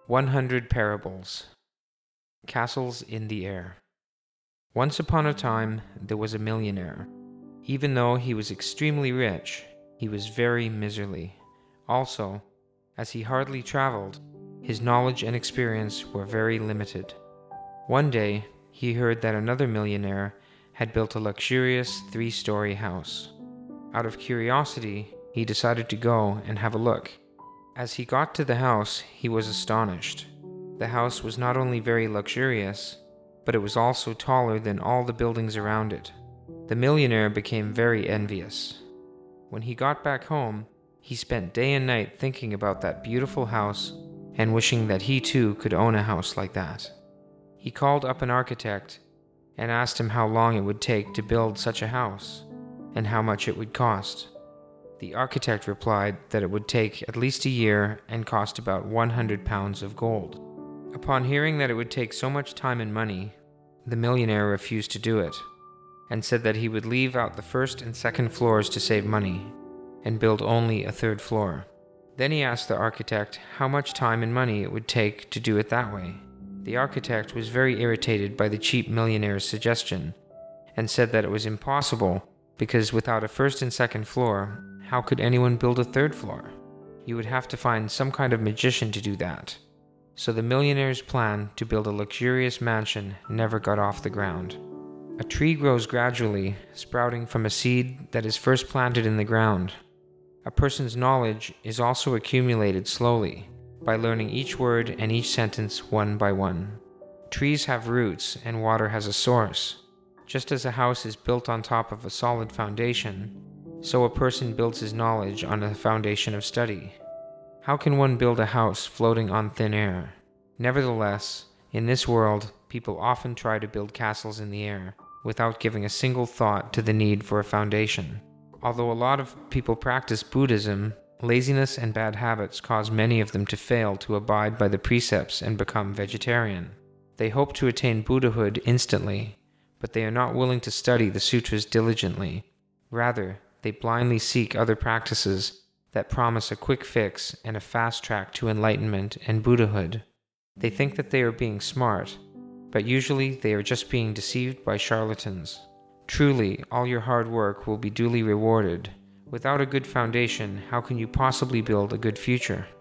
100 Parables. Castles in the Air. Once upon a time, there was a millionaire. Even though he was extremely rich, he was very miserly. Also, as he hardly traveled, his knowledge and experience were very limited. One day, he heard that another millionaire had built a luxurious 3-story house. Out of curiosity, he decided to go and have a look. As he got to the house, he was astonished. The house was not only very luxurious, but it was also taller than all the buildings around it. The millionaire became very envious. When he got back home, he spent day and night thinking about that beautiful house and wishing that he too could own a house like that. He called up an architect and asked him how long it would take to build such a house and how much it would cost. The architect replied that it would take at least a year and cost about 100 pounds of gold. Upon hearing that it would take so much time and money, the millionaire refused to do it, and said that he would leave out the first and second floors to save money, and build only a third floor. Then he asked the architect how much time and money it would take to do it that way. The architect was very irritated by the cheap millionaire's suggestion, and said that it was impossible because without a first and second floor, how could anyone build a third floor? You would have to find some kind of magician to do that. So the millionaire's plan to build a luxurious mansion never got off the ground. A tree grows gradually, sprouting from a seed that is first planted in the ground. A person's knowledge is also accumulated slowly, by learning each word and each sentence one by one. Trees have roots and water has a source. Just as a house is built on top of a solid foundation, so a person builds his knowledge on a foundation of study. How can one build a house floating on thin air? Nevertheless, in this world, people often try to build castles in the air without giving a single thought to the need for a foundation. Although a lot of people practice Buddhism, laziness and bad habits cause many of them to fail to abide by the precepts and become vegetarian. They hope to attain Buddhahood instantly, but they are not willing to study the sutras diligently. Rather, they blindly seek other practices that promise a quick fix and a fast track to enlightenment and Buddhahood. They think that they are being smart, but usually they are just being deceived by charlatans. Truly, all your hard work will be duly rewarded. Without a good foundation, how can you possibly build a good future?